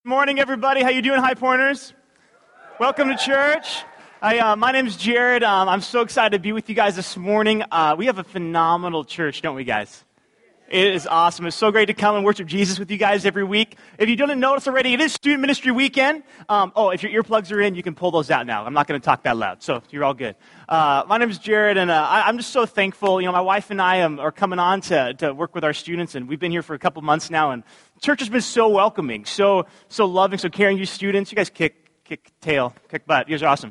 Morning, everybody. How you doing, High Pointers? Welcome to church. My name's Jared. I'm so excited to be with you guys this morning. We have a phenomenal church, don't we, guys? It is awesome. It's so great to come and worship Jesus with you guys every week. If you didn't notice already, it is Student Ministry Weekend. If your earplugs are in, you can pull those out now. I'm not going to talk that loud, so you're all good. My name is Jared, and I'm just so thankful. You know, my wife and I are coming on to work with our students, and we've been here for a couple months now, and church has been so welcoming, so loving, so caring. You students, you guys kick tail, kick butt. You guys are awesome.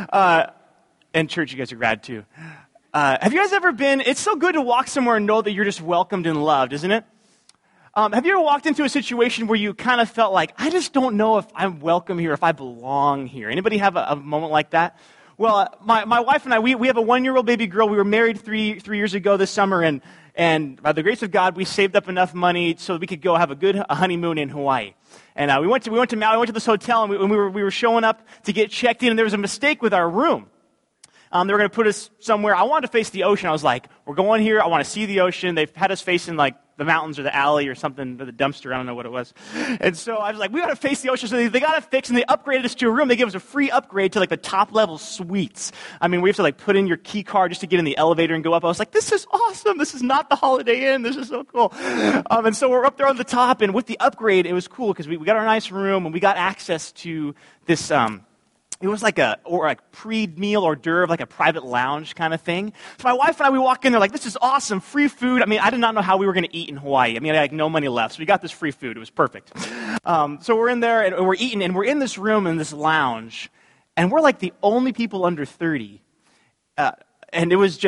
And church, you guys are rad too. Have you guys ever been, it's so good to walk somewhere and know that you're just welcomed and loved, isn't it? Have you ever walked into a situation where you kind of felt like, I just don't know if I'm welcome here, if I belong here? Anybody have a moment like that? Well, my wife and I, we have a 1-year-old baby girl. We were married three years ago this summer, and by the grace of God, we saved up enough money so that we could go have a honeymoon in Hawaii. And we went to Maui, we went to this hotel, and we were showing up to get checked in, and there was a mistake with our room. They were going to put us somewhere. I wanted to face the ocean. I was like, we're going here. I want to see the ocean. They've had us facing like the mountains or the alley or something, or the dumpster. I don't know what it was. And so I was like, we got to face the ocean. So they got it fixed, and they upgraded us to a room. They gave us a free upgrade to like the top level suites. I mean, we have to like put in your key card just to get in the elevator and go up. I was like, this is awesome. This is not the Holiday Inn. This is so cool. And so we're up there on the top, and with the upgrade, it was cool because we got our nice room, and we got access to this, it was like pre-meal hors d'oeuvre, like a private lounge kind of thing. So my wife and I, we walk in there like, this is awesome, free food. I mean, I did not know how we were going to eat in Hawaii. I mean, I had like no money left, so we got this free food. It was perfect. So we're in there, and we're eating, and we're in this room, in this lounge, and we're like the only people under 30. And it was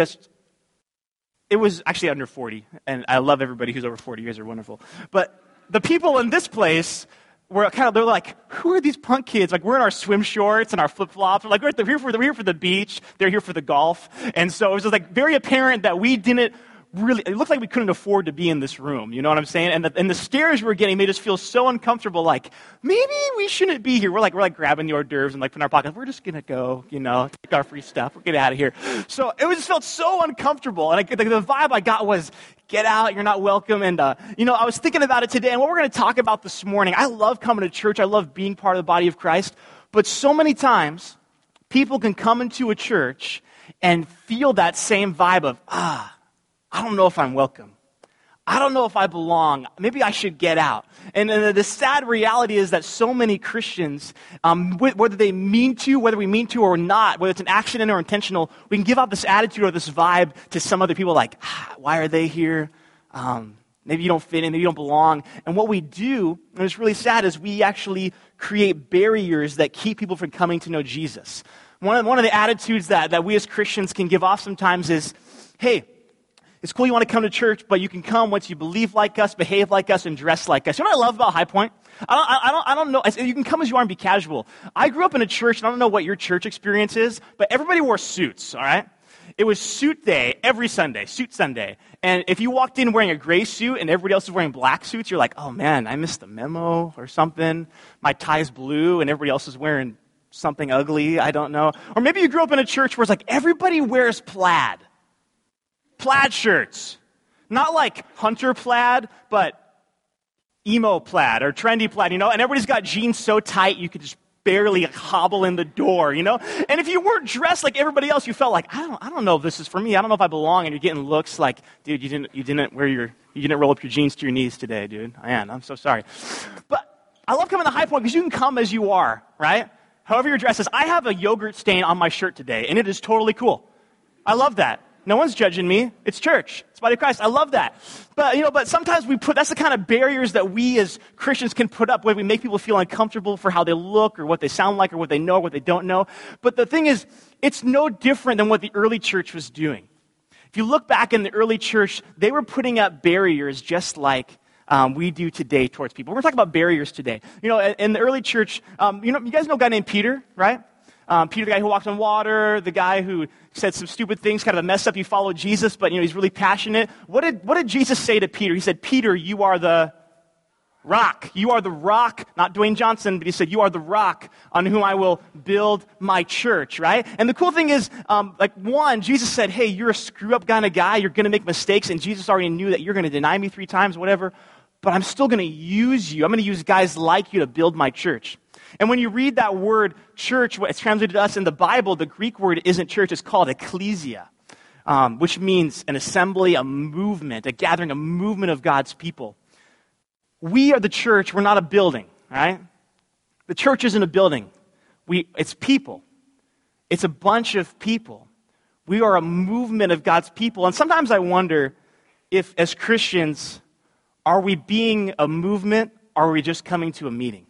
actually under 40, and I love everybody who's over 40. You guys are wonderful. But the people in this place, they're like, who are these punk kids? Like, we're in our swim shorts and our flip-flops. We're like, we're here for the beach. They're here for the golf. And so it was just like very apparent that we didn't really, it looked like we couldn't afford to be in this room. You know what I'm saying? And the stares we were getting made us feel so uncomfortable, like, maybe we shouldn't be here. We're like grabbing the hors d'oeuvres and like putting our pockets. We're just going to go, take our free stuff. We'll get out of here. So it just felt so uncomfortable. And the vibe I got was, get out, you're not welcome. And, I was thinking about it today, and what we're going to talk about this morning. I love coming to church. I love being part of the body of Christ. But so many times, people can come into a church and feel that same vibe of, I don't know if I'm welcome. I don't know if I belong. Maybe I should get out. And the sad reality is that so many Christians, whether we mean to or not, whether it's an accident or intentional, we can give out this attitude or this vibe to some other people like, why are they here? Maybe you don't fit in, maybe you don't belong. And what we do, and it's really sad, is we actually create barriers that keep people from coming to know Jesus. One of the attitudes that we as Christians can give off sometimes is, hey, it's cool you want to come to church, but you can come once you believe like us, behave like us, and dress like us. You know what I love about High Point? I don't know. You can come as you are and be casual. I grew up in a church, and I don't know what your church experience is, but everybody wore suits, all right? It was suit day every Sunday, suit Sunday. And if you walked in wearing a gray suit and everybody else is wearing black suits, you're like, oh man, I missed the memo or something. My tie's blue and everybody else is wearing something ugly. I don't know. Or maybe you grew up in a church where it's like everybody wears plaid shirts. Not like hunter plaid, but emo plaid or trendy plaid, and everybody's got jeans so tight you could just barely hobble in the door, And if you weren't dressed like everybody else, you felt like, I don't know if this is for me. I don't know if I belong. And you're getting looks like, dude, you didn't roll up your jeans to your knees today, dude. I'm so sorry. But I love coming to High Point because you can come as you are, right? However your dress is. I have a yogurt stain on my shirt today, and it is totally cool. I love that. No one's judging me. It's church. It's the body of Christ. I love that. But sometimes that's the kind of barriers that we as Christians can put up when we make people feel uncomfortable for how they look or what they sound like or what they know or what they don't know. But the thing is, it's no different than what the early church was doing. If you look back in the early church, they were putting up barriers just like we do today towards people. We're going to talk about barriers today. In the early church, you guys know a guy named Peter, right? Peter, the guy who walked on water, the guy who said some stupid things, kind of a mess up. He followed Jesus, but he's really passionate. What did Jesus say to Peter? He said, Peter, you are the rock. You are the rock, not Dwayne Johnson, but he said, you are the rock on whom I will build my church, right? And the cool thing is, Jesus said, hey, you're a screw-up kind of guy. You're going to make mistakes, and Jesus already knew that you're going to deny me 3 times, whatever. but I'm still going to use you. I'm going to use guys like you to build my church. And when you read that word church, what it's translated to us in the Bible, the Greek word isn't church, it's called ecclesia, which means an assembly, a movement, a gathering, a movement of God's people. We are the church, we're not a building, right? The church isn't a building. It's people. It's a bunch of people. We are a movement of God's people. And sometimes I wonder if, as Christians, are we being a movement, or are we just coming to a meeting?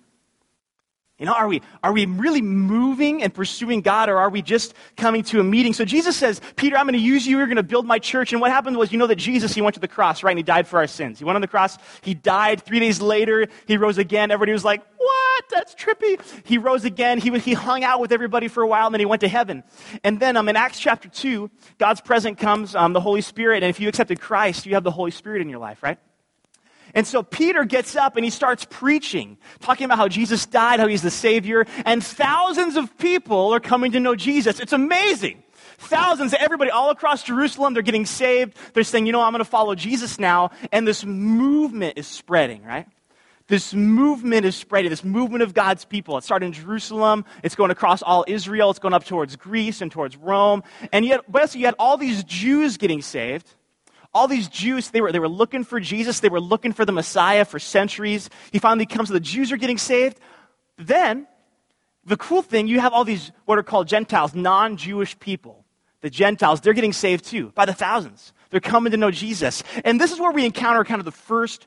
You know, are we really moving and pursuing God, or are we just coming to a meeting? So Jesus says, Peter, I'm going to use you. You're going to build my church. And what happened was, you know that Jesus, he went to the cross, right? And he died for our sins. He went on the cross. He died. 3 days later, he rose again. Everybody was like, what? That's trippy. He rose again. He hung out with everybody for a while, and then he went to heaven. And then in Acts chapter 2, God's presence comes, the Holy Spirit. And if you accepted Christ, you have the Holy Spirit in your life, right? And so Peter gets up and he starts preaching, talking about how Jesus died, how he's the Savior, and thousands of people are coming to know Jesus. It's amazing. Thousands, everybody all across Jerusalem, they're getting saved. They're saying, you know, I'm going to follow Jesus now. And this movement is spreading, right? This movement is spreading, this movement of God's people. It started in Jerusalem. It's going across all Israel. It's going up towards Greece and towards Rome. And yet, you had all these Jews getting saved. All these Jews, they were looking for Jesus. They were looking for the Messiah for centuries. He finally comes, the Jews are getting saved. Then, the cool thing, you have all these what are called Gentiles, non-Jewish people. The Gentiles, they're getting saved too, by the thousands. They're coming to know Jesus. And this is where we encounter kind of the first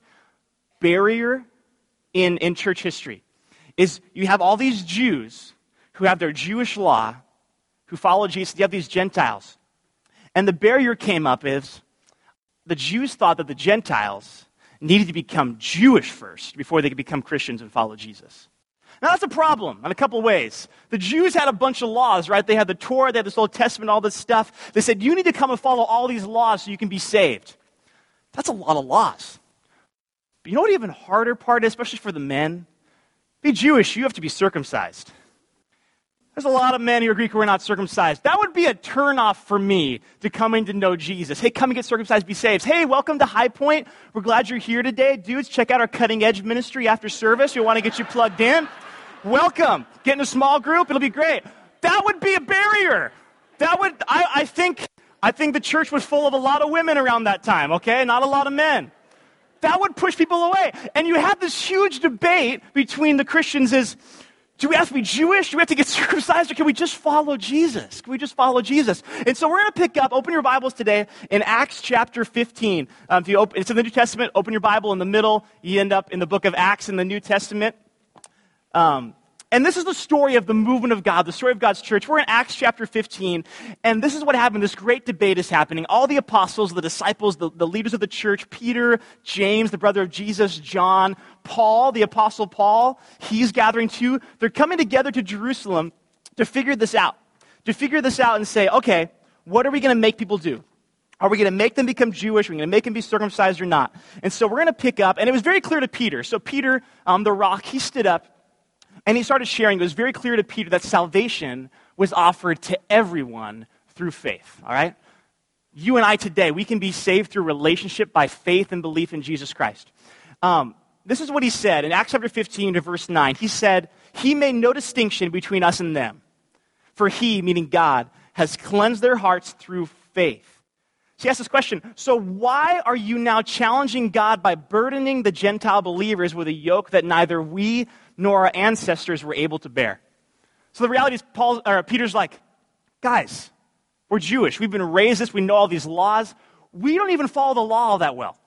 barrier in church history, is you have all these Jews who have their Jewish law, who follow Jesus. You have these Gentiles. And the barrier came up is, the Jews thought that the Gentiles needed to become Jewish first before they could become Christians and follow Jesus. Now, that's a problem in a couple ways. The Jews had a bunch of laws, right? They had the Torah, they had this Old Testament, all this stuff. They said, you need to come and follow all these laws so you can be saved. That's a lot of laws. But you know what the even harder part is, especially for the men? Be Jewish, you have to be circumcised. There's a lot of men who are Greek who are not circumcised. That would be a turnoff for me to coming to know Jesus. Hey, come and get circumcised, be saved. Hey, welcome to High Point. We're glad you're here today. Dudes, check out our cutting edge ministry after service. We want to get you plugged in. Welcome. Get in a small group. It'll be great. That would be a barrier. I think the church was full of a lot of women around that time, okay? Not a lot of men. That would push people away. And you have this huge debate between the Christians is, do we have to be Jewish? Do we have to get circumcised? Or can we just follow Jesus? Can we just follow Jesus? And so we're going to pick up, open your Bibles today in Acts chapter 15. It's in the New Testament. Open your Bible in the middle. You end up in the book of Acts in the New Testament. And this is the story of the movement of God, the story of God's church. We're in Acts chapter 15, and this is what happened. This great debate is happening. All the apostles, the disciples, the leaders of the church, Peter, James, the brother of Jesus, John, Paul, the apostle Paul, he's gathering too. They're coming together to Jerusalem to figure this out. And say, okay, what are we going to make people do? Are we going to make them become Jewish? Are we going to make them be circumcised or not? And so we're going to pick up, and it was very clear to Peter. So Peter, the rock, he stood up, and he started sharing. It was very clear to Peter that salvation was offered to everyone through faith, all right? You and I today, we can be saved through relationship by faith and belief in Jesus Christ. This is what he said in Acts chapter 15 to verse 9. He said, he made no distinction between us and them, for he, meaning God, has cleansed their hearts through faith. So he asked this question, so why are you now challenging God by burdening the Gentile believers with a yoke that neither we nor our ancestors were able to bear? So the reality is Peter's like, guys, we're Jewish. We've been raised this. We know all these laws. We don't even follow the law all that well.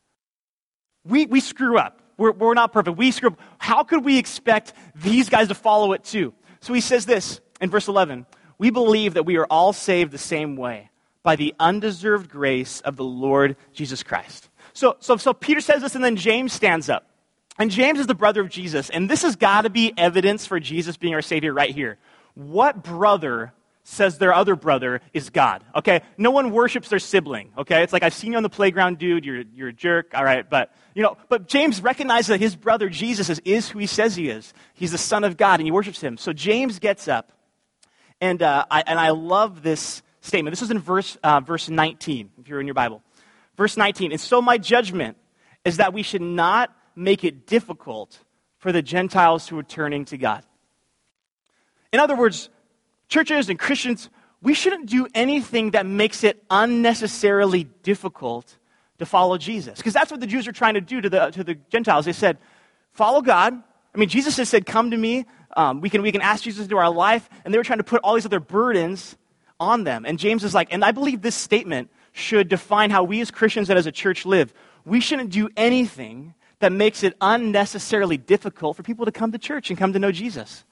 We screw up. We're not perfect. We screw up. How could we expect these guys to follow it too? So he says this in verse 11, we believe that we are all saved the same way, by the undeserved grace of the Lord Jesus Christ. So Peter says this, and then James stands up. And James is the brother of Jesus, and this has got to be evidence for Jesus being our Savior right here. What brother says their other brother is God? Okay, no one worships their sibling. Okay, it's like, I've seen you on the playground, dude. You're a jerk. All right, but James recognizes that his brother Jesus is who he says he is. He's the Son of God, and he worships him. So James gets up, and I love this statement. This is in verse 19, if you're in your Bible. Verse 19, and so my judgment is that we should not make it difficult for the Gentiles who are turning to God. In other words, churches and Christians, we shouldn't do anything that makes it unnecessarily difficult to follow Jesus. Because that's what the Jews are trying to do to the Gentiles. They said, follow God. I mean, Jesus has said, come to me. We can ask Jesus into our life. And they were trying to put all these other burdens on them. And James is like, and I believe this statement should define how we as Christians and as a church live. We shouldn't do anything that makes it unnecessarily difficult for people to come to church and come to know Jesus.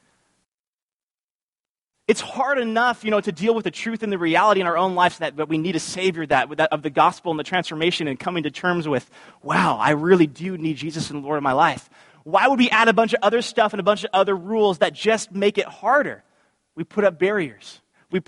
It's hard enough, to deal with the truth and the reality in our own lives that we need a Savior of the gospel and the transformation and coming to terms with, wow, I really do need Jesus and the Lord of my life. Why would we add a bunch of other stuff and a bunch of other rules that just make it harder? We put up barriers.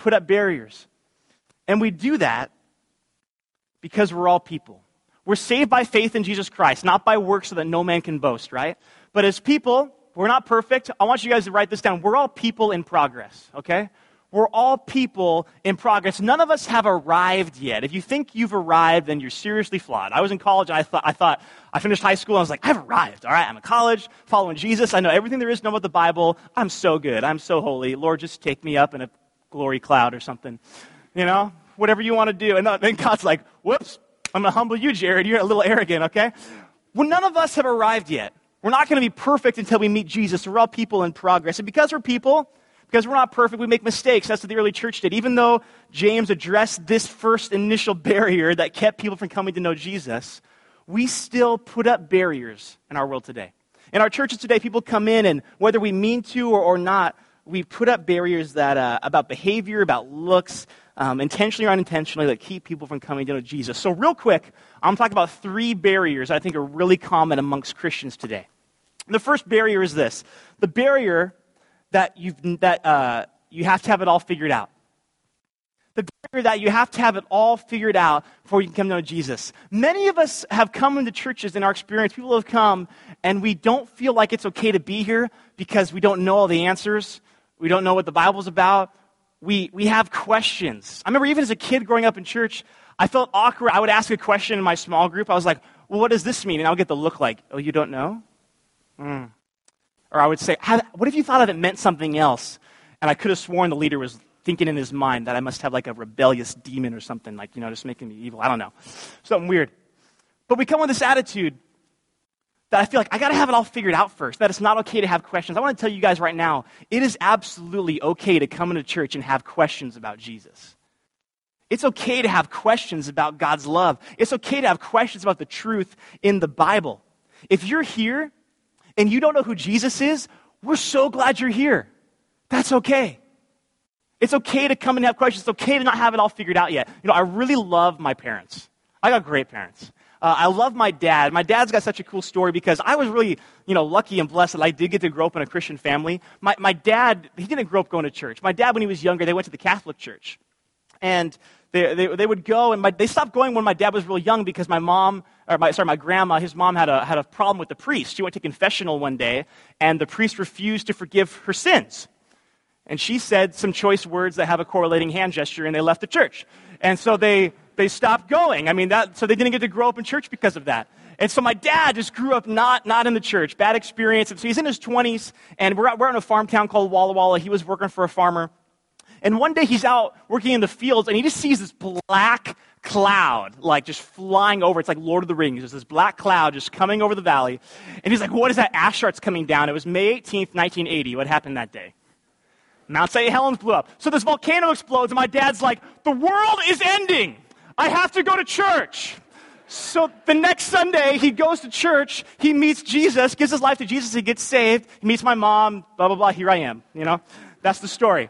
And we do that because we're all people. We're saved by faith in Jesus Christ, not by works so that no man can boast, right? But as people, we're not perfect. I want you guys to write this down. We're all people in progress, okay? We're all people in progress. None of us have arrived yet. If you think you've arrived, then you're seriously flawed. I was in college, and I finished high school, and I was like, I've arrived, all right? I'm in college, following Jesus. I know everything there is to know about the Bible. I'm so good. I'm so holy. Lord, just take me up in a glory cloud or something. Whatever you want to do. And then God's like, whoops, I'm going to humble you, Jared. You're a little arrogant, okay? Well, none of us have arrived yet. We're not going to be perfect until we meet Jesus. We're all people in progress. And because we're people, because we're not perfect, we make mistakes. That's what the early church did. Even though James addressed this first initial barrier that kept people from coming to know Jesus, we still put up barriers in our world today. In our churches today, people come in, and whether we mean to or not, we put up barriers that about behavior, about looks, intentionally or unintentionally, that keep people from coming to know Jesus. So real quick, I'm talking about 3 barriers I think are really common amongst Christians today. The first barrier is this: the barrier that you have to have it all figured out. The barrier that you have to have it all figured out before you can come to know Jesus. Many of us have come into churches in our experience. People have come, and we don't feel like it's okay to be here because we don't know all the answers. We don't know what the Bible's about. We have questions. I remember even as a kid growing up in church, I felt awkward. I would ask a question in my small group. I was like, well, what does this mean? And I would get the look like, oh, you don't know? Or I would say, what if you thought it meant something else? And I could have sworn the leader was thinking in his mind that I must have like a rebellious demon or something, like, just making me evil. I don't know. Something weird. But we come with this attitude that I feel like I got to have it all figured out first, that it's not okay to have questions. I want to tell you guys right now, it is absolutely okay to come into church and have questions about Jesus. It's okay to have questions about God's love. It's okay to have questions about the truth in the Bible. If you're here and you don't know who Jesus is, we're so glad you're here. That's okay. It's okay to come and have questions. It's okay to not have it all figured out yet. I really love my parents. I got great parents. I love my dad. My dad's got such a cool story because I was really, lucky and blessed that I did get to grow up in a Christian family. My dad, he didn't grow up going to church. My dad, when he was younger, they went to the Catholic Church. And they would go, and they stopped going when my dad was real young because my grandma, his mom had a problem with the priest. She went to confessional one day, and the priest refused to forgive her sins. And she said some choice words that have a correlating hand gesture, and they left the church. And so they stopped going. So they didn't get to grow up in church because of that. And so my dad just grew up not in the church. Bad experience. And so he's in his 20s, and we're in a farm town called Walla Walla. He was working for a farmer. And one day he's out working in the fields, and he just sees this black cloud, like just flying over. It's like Lord of the Rings. There's this black cloud just coming over the valley. And he's like, what is that? Ash starts coming down. It was May 18th, 1980. What happened that day? Mount St. Helens blew up. So this volcano explodes, and my dad's like, the world is ending. I have to go to church. So the next Sunday, he goes to church. He meets Jesus, gives his life to Jesus. He gets saved. He meets my mom, blah, blah, blah. Here I am. That's the story.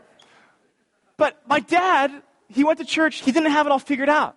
But my dad, he went to church. He didn't have it all figured out.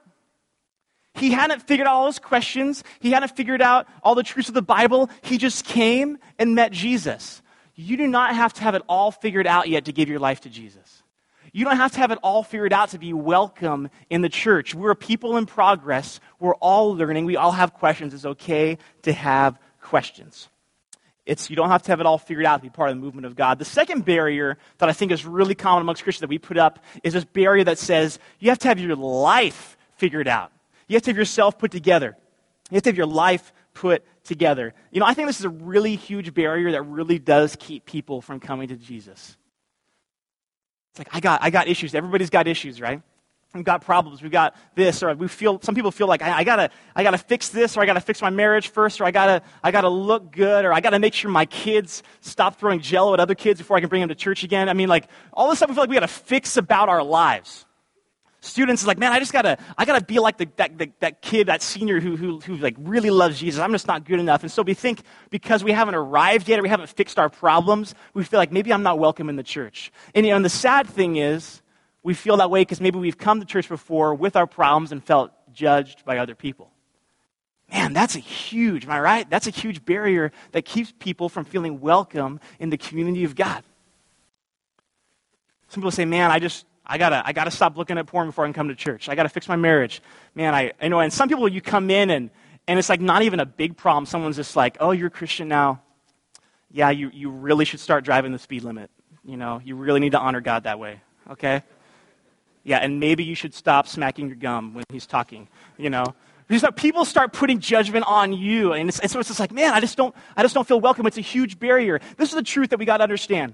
He hadn't figured out all his questions. He hadn't figured out all the truths of the Bible. He just came and met Jesus. You do not have to have it all figured out yet to give your life to Jesus. You don't have to have it all figured out to be welcome in the church. We're a people in progress. We're all learning. We all have questions. It's okay to have questions. You don't have to have it all figured out to be part of the movement of God. The second barrier that I think is really common amongst Christians that we put up is this barrier that says you have to have your life figured out. You have to have yourself put together. You have to have your life put together. I think this is a really huge barrier that really does keep people from coming to Jesus. It's like, I got issues. Everybody's got issues, right? We've got problems. We've got this, or some people feel like I gotta fix this, or I gotta fix my marriage first, or I gotta look good, or I gotta make sure my kids stop throwing Jell-O at other kids before I can bring them to church again. I mean, like, all this stuff we feel like we gotta fix about our lives. Students is like, man, I gotta be like that kid, that senior who like really loves Jesus. I'm just not good enough. And so we think because we haven't arrived yet or we haven't fixed our problems, we feel like maybe I'm not welcome in the church. And the sad thing is, we feel that way because maybe we've come to church before with our problems and felt judged by other people. Man, that's am I right? That's a huge barrier that keeps people from feeling welcome in the community of God. Some people say, man, I gotta stop looking at porn before I can come to church. I gotta fix my marriage. Man, I know. And some people, you come in and it's like not even a big problem. Someone's just like, oh, you're a Christian now. Yeah, you really should start driving the speed limit. You really need to honor God that way. Okay? Yeah, and maybe you should stop smacking your gum when he's talking. Because people start putting judgment on you, and so it's just like, man, I just don't feel welcome. It's a huge barrier. This is the truth that we got to understand.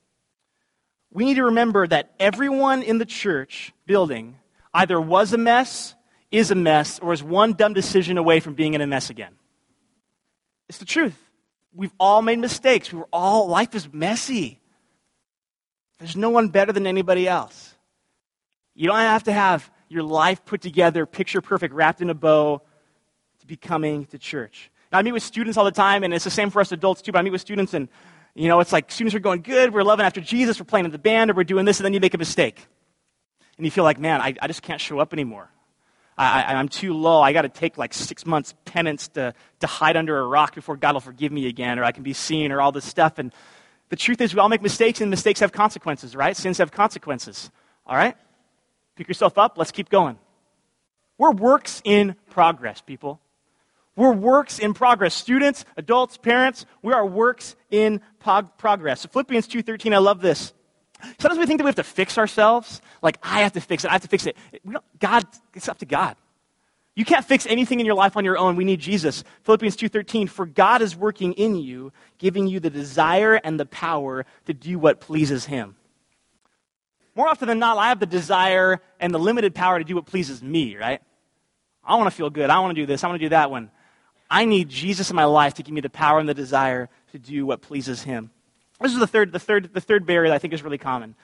We need to remember that everyone in the church building either was a mess, is a mess, or is one dumb decision away from being in a mess again. It's the truth. We've all made mistakes. Life is messy. There's no one better than anybody else. You don't have to have your life put together, picture perfect, wrapped in a bow to be coming to church. Now, I meet with students all the time, and it's the same for us adults too, but I meet with students and it's like students are going good, we're loving after Jesus, we're playing in the band, or we're doing this, and then you make a mistake. And you feel like, man, I just can't show up anymore. I'm too low. I got to take like 6 months penance to hide under a rock before God will forgive me again, or I can be seen, or all this stuff. And the truth is we all make mistakes, and mistakes have consequences, right? Sins have consequences, all right? Pick yourself up. Let's keep going. We're works in progress, people. We're works in progress. Students, adults, parents, we are works in progress. So Philippians 2:13, I love this. Sometimes we think that we have to fix ourselves. Like, I have to fix it. I have to fix it. It's up to God. You can't fix anything in your life on your own. We need Jesus. Philippians 2:13, for God is working in you, giving you the desire and the power to do what pleases him. More often than not, I have the desire and the limited power to do what pleases me, right? I want to feel good. I want to do this. I want to do that one. I need Jesus in my life to give me the power and the desire to do what pleases him. This is the third barrier that I think is really common.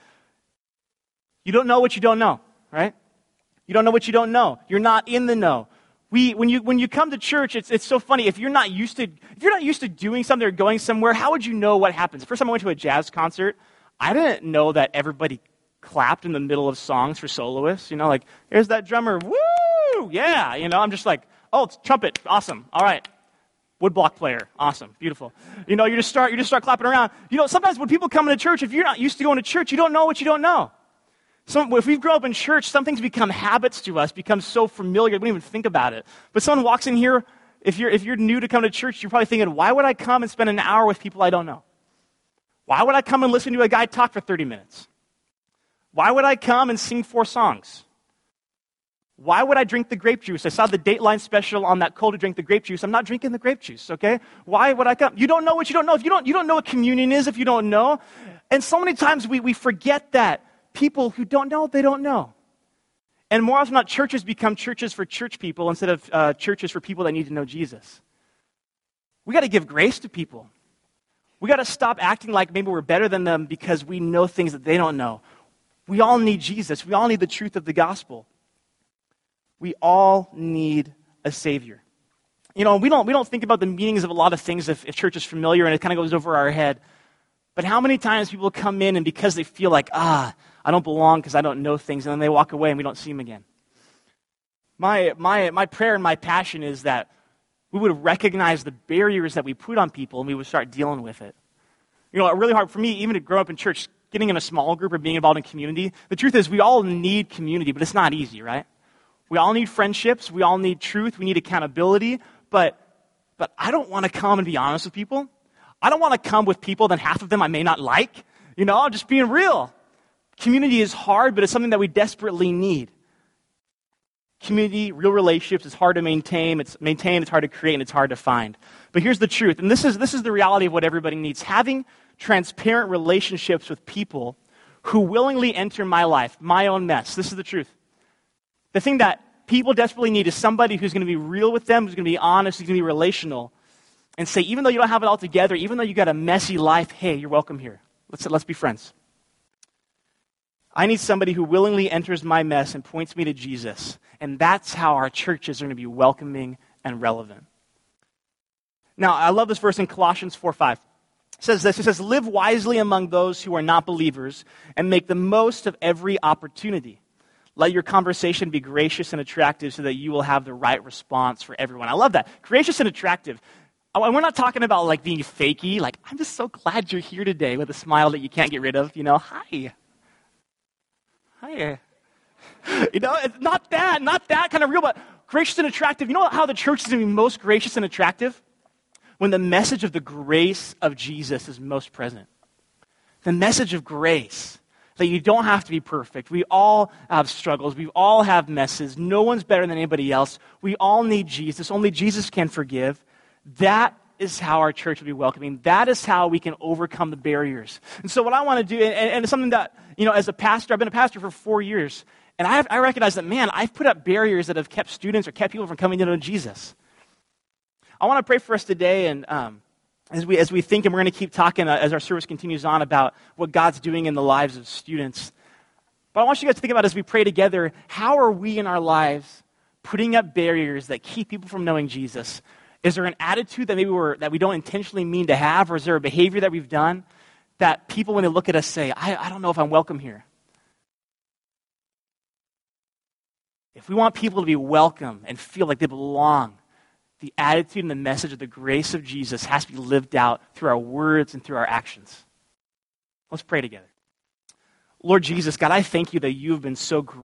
You don't know what you don't know, right? You don't know what you don't know. You're not in the know. When you come to church, it's so funny. If you're not used to doing something or going somewhere, how would you know what happens? The first time I went to a jazz concert, I didn't know that everybody clapped in the middle of songs for soloists. Like, here's that drummer, woo, yeah. I'm just like, oh, it's trumpet, awesome, all right. Woodblock player, awesome, beautiful. You just start clapping around. Sometimes when people come into church, if you're not used to going to church, you don't know what you don't know. So if we've grown up in church, some things become habits to us, become so familiar, we don't even think about it. But someone walks in here, if you're new to come to church, you're probably thinking, why would I come and spend an hour with people I don't know? Why would I come and listen to a guy talk for 30 minutes? Why would I come and sing 4 songs? Why would I drink the grape juice? I saw the Dateline special on that cold to drink the grape juice. I'm not drinking the grape juice, okay? Why would I come? You don't know what you don't know. If you don't know what communion is if you don't know. And so many times we forget that people who don't know, they don't know. And more often than not, churches become churches for church people instead of churches for people that need to know Jesus. We got to give grace to people. We got to stop acting like maybe we're better than them because we know things that they don't know. We all need Jesus. We all need the truth of the gospel. We all need a Savior. We don't think about the meanings of a lot of things if church is familiar and it kind of goes over our head. But how many times people come in and because they feel like, I don't belong because I don't know things, and then they walk away and we don't see them again. My prayer and my passion is that we would recognize the barriers that we put on people and we would start dealing with it. Really hard for me, even to grow up in church, getting in a small group or being involved in community. The truth is we all need community, but it's not easy, right? We all need friendships. We all need truth. We need accountability. But I don't want to come and be honest with people. I don't want to come with people that half of them I may not like. I'm just being real. Community is hard, but it's something that we desperately need. Community, real relationships, is hard to maintain. It's hard to create, and it's hard to find. But here's the truth, and this is the reality of what everybody needs. Having transparent relationships with people who willingly enter my life, my own mess. This is the truth. The thing that people desperately need is somebody who's going to be real with them, who's going to be honest, who's going to be relational, and say, even though you don't have it all together, even though you got a messy life, hey, you're welcome here. Let's be friends. I need somebody who willingly enters my mess and points me to Jesus. And that's how our churches are going to be welcoming and relevant. Now, I love this verse in Colossians 4:5. It says this. It says, live wisely among those who are not believers and make the most of every opportunity. Let your conversation be gracious and attractive so that you will have the right response for everyone. I love that. Gracious and attractive. And we're not talking about like being fakey. Like, I'm just so glad you're here today with a smile that you can't get rid of. Hi. It's not that kind of real, but gracious and attractive. You know how the church is going to be most gracious and attractive? When the message of the grace of Jesus is most present. The message of grace, that you don't have to be perfect. We all have struggles. We all have messes. No one's better than anybody else. We all need Jesus. Only Jesus can forgive. That is how our church will be welcoming. That is how we can overcome the barriers. And so what I want to do, and it's something that, as a pastor, I've been a pastor for 4 years, and I recognize that, man, I've put up barriers that have kept students or kept people from coming to know Jesus. I want to pray for us today, and as we think, and we're going to keep talking as our service continues on about what God's doing in the lives of students. But I want you guys to think about, as we pray together, how are we in our lives putting up barriers that keep people from knowing Jesus? Is there an attitude that that we don't intentionally mean to have, or is there a behavior that we've done that people, when they look at us, say, I don't know if I'm welcome here? If we want people to be welcome and feel like they belong, the attitude and the message of the grace of Jesus has to be lived out through our words and through our actions. Let's pray together. Lord Jesus, God, I thank you that you have been so